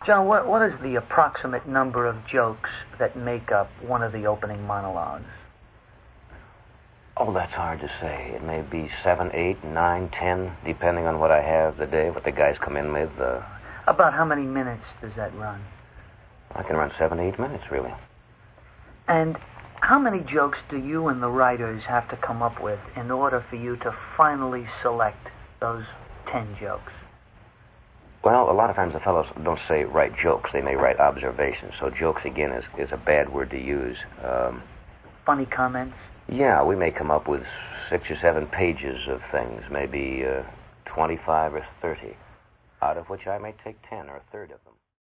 John, what is the approximate number of jokes that make up one of the opening monologues? Oh, that's hard to say. It may be 7, 8, 9, 10, depending on what I have the day, what the guys come in with. About how many minutes does that run? I can run 7, 8 minutes, really. And how many jokes do you and the writers have to come up with in order for you to finally select those 10 jokes? Well, a lot of times the fellows don't say write jokes. They may write observations. So jokes, again, is a bad word to use. Funny comments? Yeah, we may come up with 6 or 7 pages of things, maybe 25 or 30, out of which I may take 10 or a third of them.